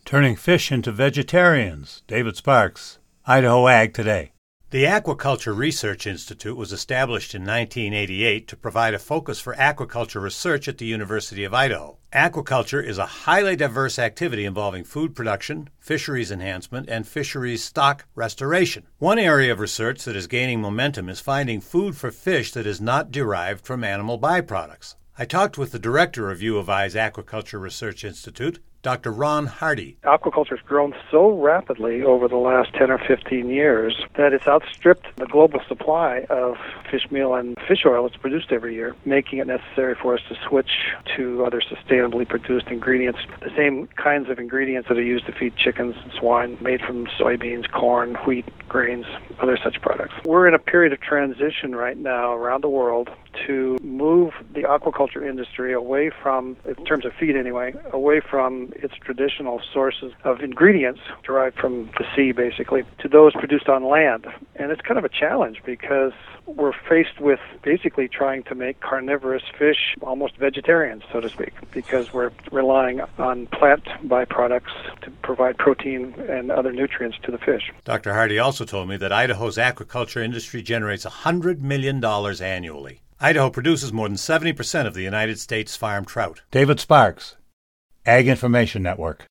Turning fish into vegetarians. David Sparks, Idaho Ag Today. The Aquaculture Research Institute was established in 1988 to provide a focus for aquaculture research at the University of Idaho. Aquaculture is a highly diverse activity involving food production, fisheries enhancement, and fisheries stock restoration. One area of research that is gaining momentum is finding food for fish that is not derived from animal byproducts. I talked with the director of U of I's Aquaculture Research Institute, Dr. Ron Hardy. Aquaculture has grown so rapidly over the last 10 or 15 years that it's outstripped the global supply of fish meal and fish oil that's produced every year, making it necessary for us to switch to other sustainably produced ingredients, the same kinds of ingredients that are used to feed chickens and swine, made from soybeans, corn, wheat, grains, other such products. We're in a period of transition right now around the world to move the aquaculture industry away from, in terms of feed anyway, away from its traditional sources of ingredients derived from the sea, basically, to those produced on land. And it's kind of a challenge because we're faced with basically trying to make carnivorous fish almost vegetarians, so to speak, because we're relying on plant byproducts to provide protein and other nutrients to the fish. Dr. Hardy also told me that Idaho's aquaculture industry generates $100 million annually. Idaho produces more than 70% of the United States farm trout. David Sparks, Ag Information Network.